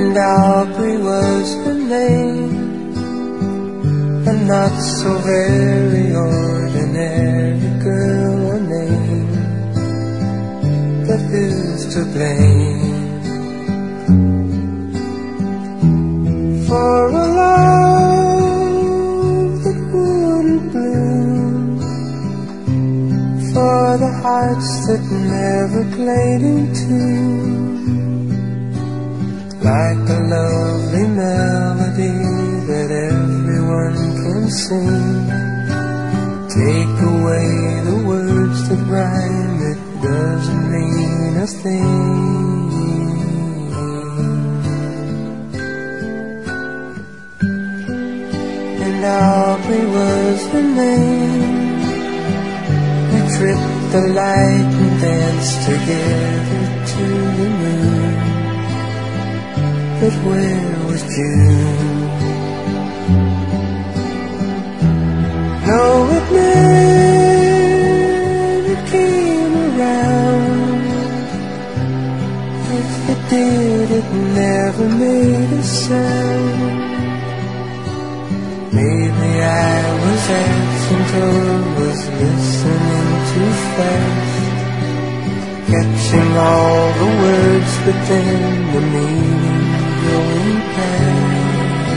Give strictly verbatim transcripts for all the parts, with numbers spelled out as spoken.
And Aubrey was her name, a not so very ordinary girl, a name, but who's to blame for a love that wouldn't bloom, for the hearts that never played in tune, like a lovely melody that everyone can sing. Take away the words that rhyme, it doesn't mean a thing. And Aubrey was her name. We tripped the light and danced together to the moon. But where was June? No, it never came around. If it did, it never made a sound. Maybe I was absent or was listening too fast, catching all the words, but then the meaning going past.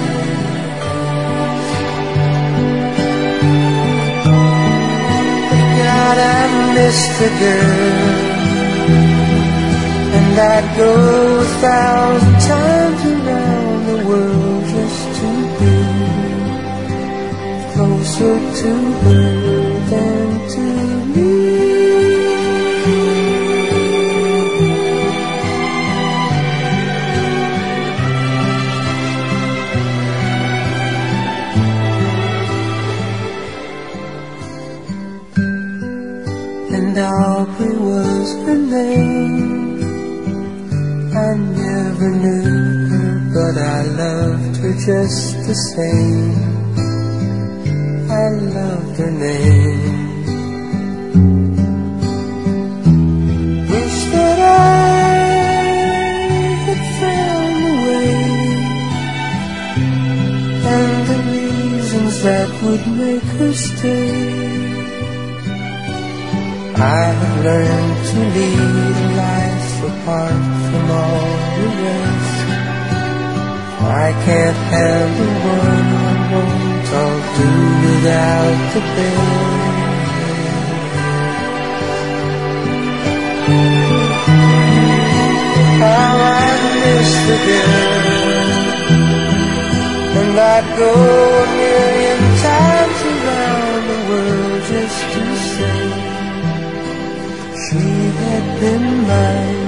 God, I missed the girl, and I'd go a thousand times around the world just to be closer to her than to me. And Aubrey was her name. I never knew her, but I loved her just the same. I loved her name. Wish that I had found a way, and the reasons that would make her stay. I have learned to lead a life apart from all the rest. I can't handle one I won't, I'll do without the best. How I miss the girl, and I'd go a million times around the world just to say she had been mine.